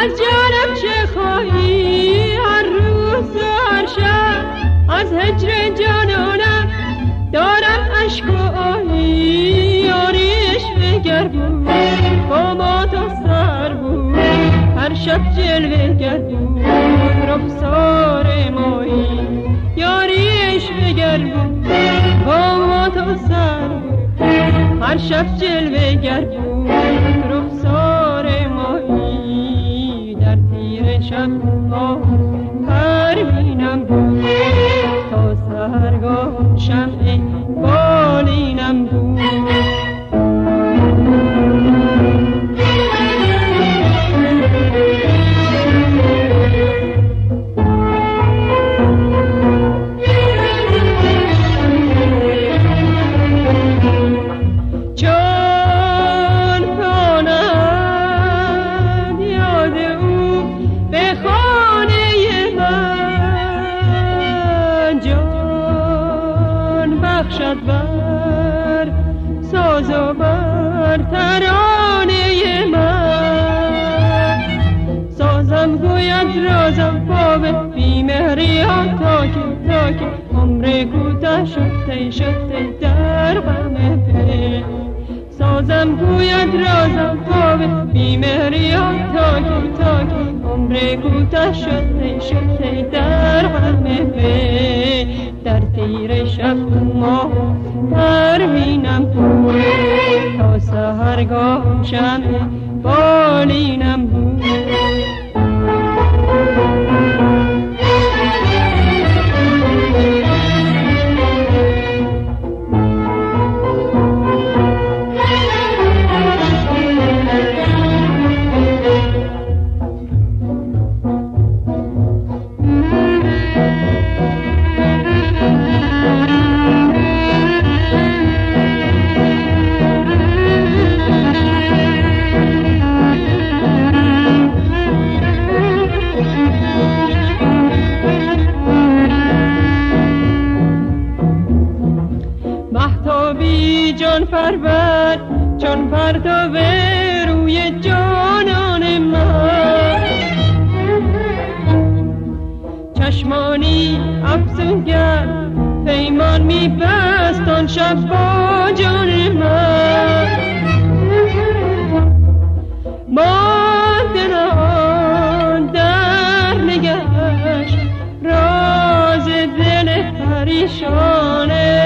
از جانم چه خواهی هر روز و هر شب، از هجر جانانم دارم اشک و آهی. یاریش بگر بود با ما تا سر بود، هر شب جلوه گر بود رخسار مایی. یاریش بگر بود با ما تا سر بود، هر شب جلوه گر بود رخسار مایی. در تیر شب ما پروینم بود تا سحرگاه شمع بالینم بود. بر ساز و بر ترانه من، سازم گوید رازم باب بیمهری ها تا که عمر کوتاه شد در غم پی. سازم گوید رازم باب بیمهری ها تا که عمر کوتاه شد در غم پی. در تیر شب ما پروینم بود تا سحرگاه شمع بالینم بود. جان پرور چون پرتو روی جانان من، چشمانی افسونگر پیمان می‌بست آن شب با جان من. مانده آن در نگهش راز دل پریشان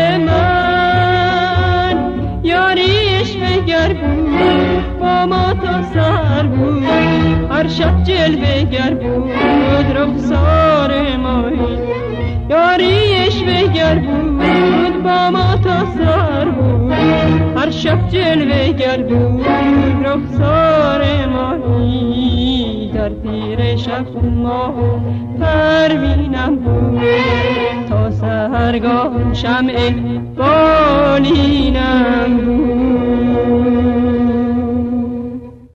من. یاریش بگر بود با ما تا سر بود، هر شب جلوه گر بود رخسار مایی. یاریش بگر بود با ما تا سر بود، هر شب جلوه گر بود رخسار مایی. در تیر شب ما پروینم بود تا سحرگاه شمع بالینم بود.